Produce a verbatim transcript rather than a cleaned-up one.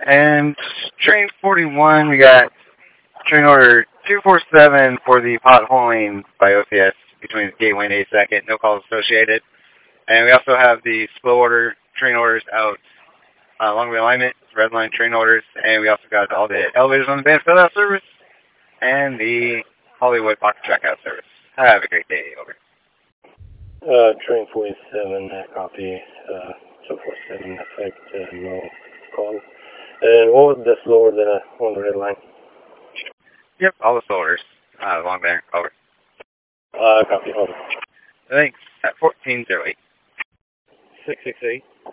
And train forty-one, we got train order two four seven for the potholing by O C S between the Gateway and eighty-second. No calls associated. And we also have the slow order train orders out uh, along the alignment, red line train orders. And we also got all the elevators on the band fill out service and the Hollywood pocket track out service. Have a great day. Over. Uh, train forty-seven, copy. Uh, two four seven, effect, uh, no call. And what was the slower than uh, on the red line? Yep, all the slow orders uh, along there. Over. Uh, copy, over. Thanks. At fourteen oh eight. six six eight.